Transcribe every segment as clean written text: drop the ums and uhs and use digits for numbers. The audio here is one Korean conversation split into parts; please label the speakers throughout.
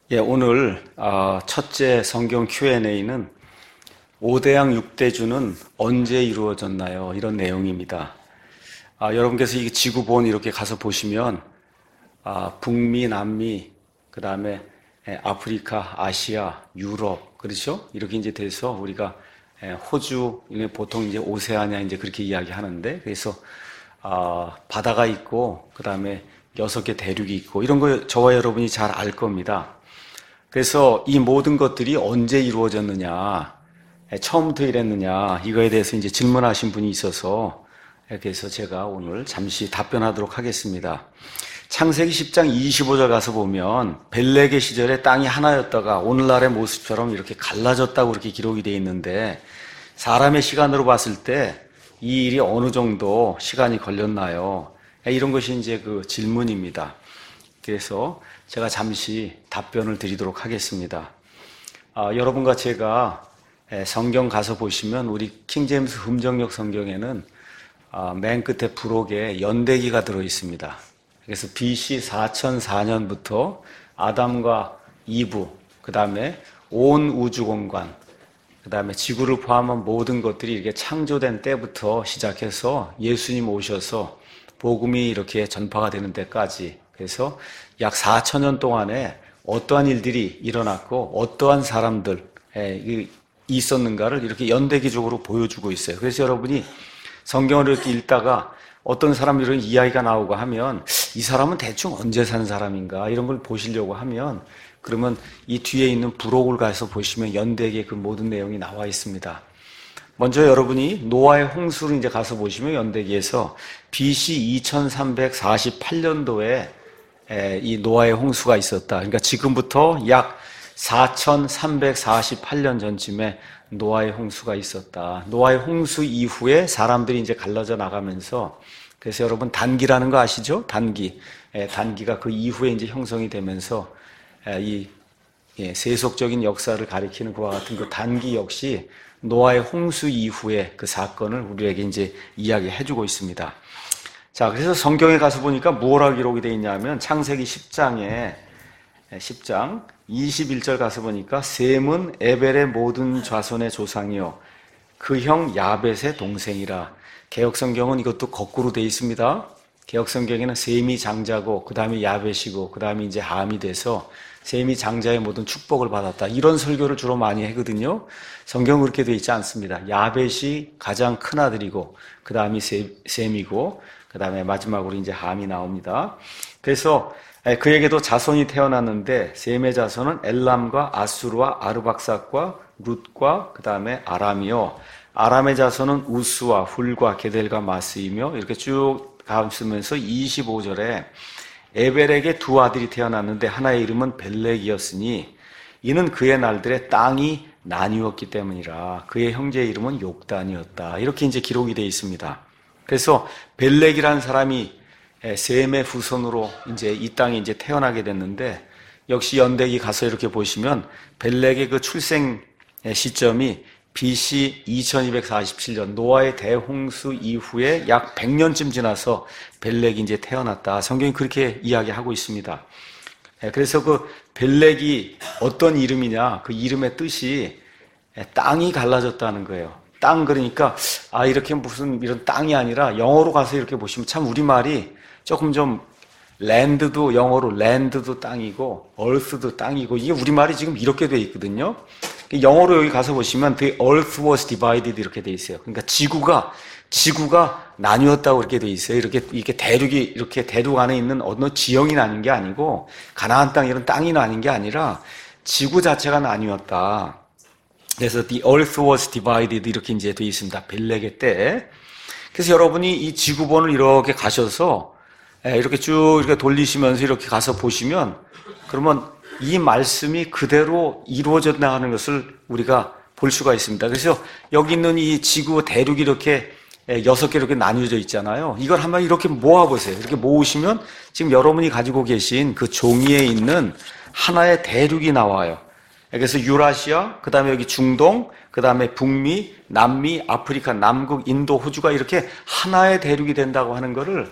Speaker 1: 오늘 첫째 성경 Q&A는 5대양 6대주는 언제 이루어졌나요? 이런 내용입니다. 여러분께서 이 지구본 이렇게 가서 보시면 북미, 남미, 그 다음에 아프리카, 아시아, 유럽, 그렇죠? 이렇게 이제 돼서 우리가 호주, 보통 이제 오세아니아 이제 그렇게 이야기하는데, 그래서 바다가 있고, 그 다음에 6개 대륙이 있고, 이런 거 저와 여러분이 잘 알 겁니다. 그래서 이 모든 것들이 언제 이루어졌느냐, 처음부터 이랬느냐, 이거에 대해서 이제 질문하신 분이 있어서, 그래서 제가 오늘 잠시 답변하도록 하겠습니다. 창세기 10장 25절 가서 보면 벨렉의 시절에 땅이 하나였다가 오늘날의 모습처럼 이렇게 갈라졌다고 그렇게 기록이 되어 있는데, 사람의 시간으로 봤을 때 이 일이 어느 정도 시간이 걸렸나요? 이런 것이 이제 그 질문입니다. 그래서 제가 잠시 답변을 드리도록 하겠습니다. 여러분과 제가 성경 가서 보시면 우리 킹제임스 흠정역 성경에는 맨 끝에 부록에 연대기가 들어 있습니다. 그래서 BC 4004년부터 아담과 이브, 그 다음에 온 우주공간, 그 다음에 지구를 포함한 모든 것들이 이렇게 창조된 때부터 시작해서 예수님 오셔서 복음이 이렇게 전파가 되는 데까지, 그래서 약 4,000년 동안에 어떠한 일들이 일어났고 어떠한 사람들 있었는가를 이렇게 연대기적으로 보여주고 있어요. 그래서 여러분이 성경을 이렇게 읽다가 어떤 사람 이런 이야기가 나오고 하면 이 사람은 대충 언제 산 사람인가 이런 걸 보시려고 하면, 그러면 이 뒤에 있는 부록을 가서 보시면 연대기의 그 모든 내용이 나와 있습니다. 먼저 여러분이 노아의 홍수를 이제 가서 보시면 연대기에서 BC 2348년도에 이 노아의 홍수가 있었다. 그러니까 지금부터 약 4348년 전쯤에 노아의 홍수가 있었다. 노아의 홍수 이후에 사람들이 이제 갈라져 나가면서, 그래서 여러분 단기라는 거 아시죠? 단기. 단기가 그 이후에 이제 형성이 되면서 이 세속적인 역사를 가리키는 그와 같은 그 단기 역시 노아의 홍수 이후에 그 사건을 우리에게 이제 이야기해주고 있습니다. 자, 그래서 성경에 가서 보니까 뭐라고 기록이 되어 있냐면 창세기 10장 21절 가서 보니까 셈은 에벨의 모든 자손의 조상이요 그 형 야벳의 동생이라. 개역성경은 이것도 거꾸로 되어 있습니다. 개역성경에는 셈이 장자고 그 다음에 야벳이고 그 다음에 이제 함이 돼서 셈이 장자의 모든 축복을 받았다. 이런 설교를 주로 많이 하거든요. 성경은 그렇게 되어 있지 않습니다. 야벳이 가장 큰 아들이고 그 다음이 셈이고 그 다음에 마지막으로 이제 함이 나옵니다. 그래서 그에게도 자손이 태어났는데 셈의 자손은 엘람과 아수르와 아르박삭과 룻과 그 다음에 아람이요. 아람의 자손은 우스와 훌과 게델과 마스이며, 이렇게 쭉 가면서 25절에 에벨에게 두 아들이 태어났는데 하나의 이름은 벨렉이었으니 이는 그의 날들에 땅이 나뉘었기 때문이라. 그의 형제의 이름은 욕단이었다. 이렇게 이제 기록이 되어 있습니다. 그래서 벨렉이라는 사람이 셈의 후손으로 이제 이 땅에 이제 태어나게 됐는데, 역시 연대기 가서 이렇게 보시면 벨렉의 그 출생 시점이 BC 2247년 노아의 대홍수 이후에 약 100년쯤 지나서 벨렉이 이제 태어났다. 성경이 그렇게 이야기하고 있습니다. 그래서 그 벨렉이 어떤 이름이냐, 그 이름의 뜻이 땅이 갈라졌다는 거예요. 땅, 그러니까 이렇게 무슨 이런 땅이 아니라 영어로 가서 이렇게 보시면 참 우리말이 조금 좀 랜드도 영어로 랜드도 땅이고 earth도 땅이고, 이게 우리말이 지금 이렇게 돼 있거든요. 영어로 여기 가서 보시면 the earth was divided 이렇게 돼 있어요. 그러니까 지구가 나뉘었다고 이렇게 돼 있어요. 이렇게 대륙이 이렇게 대륙 안에 있는 어느 지형이 나뉜 게 아니고 가나안 땅 이런 땅이 나뉜 게 아니라 지구 자체가 나뉘었다. 그래서 the earth was divided 이렇게 이제 돼 있습니다. 벨렉의 때. 그래서 여러분이 이 지구본을 이렇게 가셔서 이렇게 쭉 이렇게 돌리시면서 이렇게 가서 보시면, 그러면 이 말씀이 그대로 이루어져 나가는 것을 우리가 볼 수가 있습니다. 그래서 여기 있는 이 지구 대륙이 이렇게 6개 이렇게 나뉘어져 있잖아요. 이걸 한번 이렇게 모아보세요. 이렇게 모으시면 지금 여러분이 가지고 계신 그 종이에 있는 하나의 대륙이 나와요. 그래서 유라시아, 그 다음에 여기 중동, 그 다음에 북미, 남미, 아프리카, 남극, 인도, 호주가 이렇게 하나의 대륙이 된다고 하는 거를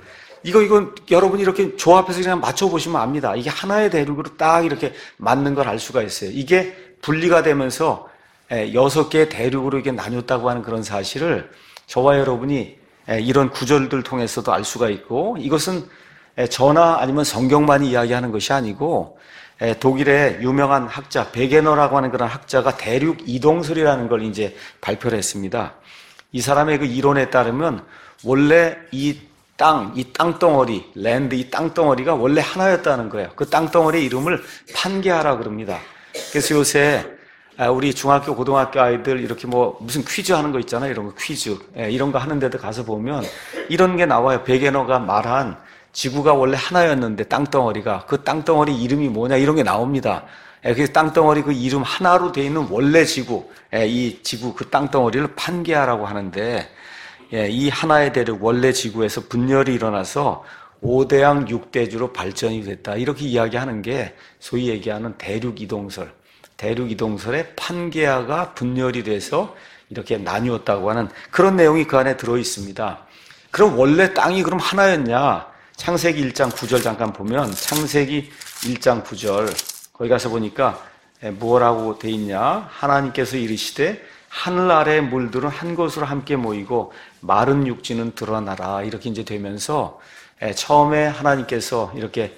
Speaker 1: 이건 여러분이 이렇게 조합해서 그냥 맞춰보시면 압니다. 이게 하나의 대륙으로 딱 이렇게 맞는 걸 알 수가 있어요. 이게 분리가 되면서 6개의 대륙으로 이게 나뉘었다고 하는 그런 사실을 저와 여러분이 이런 구절들 통해서도 알 수가 있고, 이것은 저나 아니면 성경만이 이야기하는 것이 아니고 독일의 유명한 학자 베게너라고 하는 그런 학자가 대륙 이동설이라는 걸 이제 발표를 했습니다. 이 사람의 그 이론에 따르면 원래 이 땅덩어리, 랜드, 이 땅덩어리가 원래 하나였다는 거예요. 그 땅덩어리 이름을 판게아라 그럽니다. 그래서 요새 우리 중학교, 고등학교 아이들 이렇게 무슨 퀴즈 하는 거 있잖아요. 이런 거 퀴즈. 이런 거 하는 데도 가서 보면 이런 게 나와요. 베게너가 말한 지구가 원래 하나였는데 땅덩어리가, 그 땅덩어리 이름이 뭐냐 이런 게 나옵니다. 그래서 땅덩어리 그 이름 하나로 되어 있는 원래 지구, 이 지구 그 땅덩어리를 판게아라고 하는데, 이 하나의 대륙 원래 지구에서 분열이 일어나서 5대양 6대주로 발전이 됐다. 이렇게 이야기하는 게 소위 얘기하는 대륙 이동설. 대륙 이동설의 판게아가 분열이 돼서 이렇게 나뉘었다고 하는 그런 내용이 그 안에 들어 있습니다. 그럼 원래 땅이 그럼 하나였냐? 창세기 1장 9절 잠깐 보면, 창세기 1장 9절 거기 가서 보니까 뭐라고 돼 있냐? 하나님께서 이르시되 하늘 아래의 물들은 한 곳으로 함께 모이고 마른 육지는 드러나라. 이렇게 이제 되면서 처음에 하나님께서 이렇게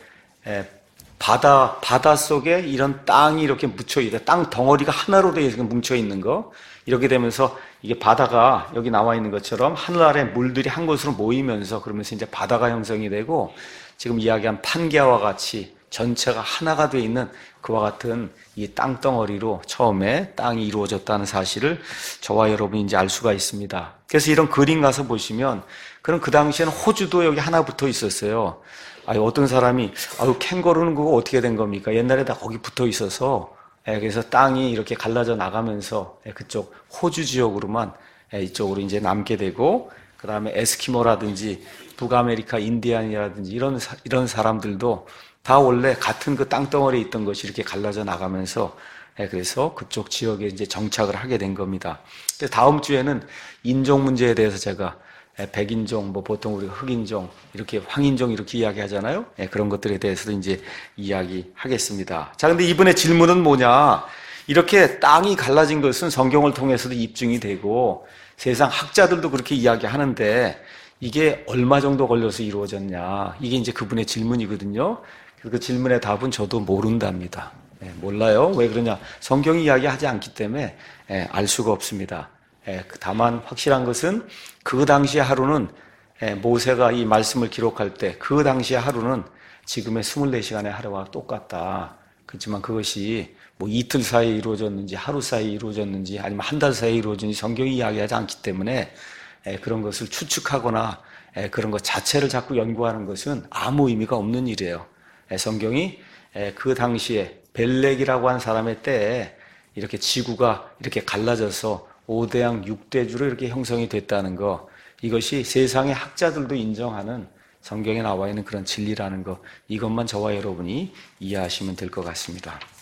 Speaker 1: 바다 속에 이런 땅이 이렇게 묻혀 있다. 땅 덩어리가 하나로 되어 뭉쳐 있는 거. 이렇게 되면서 이게 바다가 여기 나와 있는 것처럼 하늘 아래 물들이 한 곳으로 모이면서, 그러면서 이제 바다가 형성이 되고, 지금 이야기한 판게아와 같이 전체가 하나가 되어 있는 그와 같은 이 땅덩어리로 처음에 땅이 이루어졌다는 사실을 저와 여러분이 이제 알 수가 있습니다. 그래서 이런 그림 가서 보시면, 그럼 그 당시에는 호주도 여기 하나 붙어 있었어요. 어떤 사람이 캥거루는 그거 어떻게 된 겁니까? 옛날에 다 거기 붙어 있어서, 그래서 땅이 이렇게 갈라져 나가면서 그쪽 호주 지역으로만 이쪽으로 이제 남게 되고, 그 다음에 에스키모라든지 북아메리카 인디안이라든지 이런 사람들도 다 원래 같은 그 땅덩어리에 있던 것이 이렇게 갈라져 나가면서 그래서 그쪽 지역에 이제 정착을 하게 된 겁니다. 그래서 다음 주에는 인종 문제에 대해서 제가 백인종, 보통 우리가 흑인종, 이렇게 황인종 이렇게 이야기하잖아요. 그런 것들에 대해서도 이제 이야기하겠습니다. 자, 근데 이번에 질문은 뭐냐? 이렇게 땅이 갈라진 것은 성경을 통해서도 입증이 되고 세상 학자들도 그렇게 이야기하는데 이게 얼마 정도 걸려서 이루어졌냐? 이게 이제 그분의 질문이거든요. 그 질문의 답은 저도 모른답니다. 몰라요. 왜 그러냐? 성경이 이야기하지 않기 때문에 알 수가 없습니다. 다만 확실한 것은 그 당시의 하루는 모세가 이 말씀을 기록할 때 그 당시의 하루는 지금의 24시간의 하루와 똑같다. 그렇지만 그것이 이틀 사이에 이루어졌는지 하루 사이에 이루어졌는지 아니면 한 달 사이에 이루어졌는지 성경이 이야기하지 않기 때문에 그런 것을 추측하거나 그런 것 자체를 자꾸 연구하는 것은 아무 의미가 없는 일이에요. 성경이 그 당시에 벨렉이라고 하는 사람의 때에 이렇게 지구가 이렇게 갈라져서 5대양 6대주로 이렇게 형성이 됐다는 거, 이것이 세상의 학자들도 인정하는 성경에 나와 있는 그런 진리라는 거, 이것만 저와 여러분이 이해하시면 될 것 같습니다.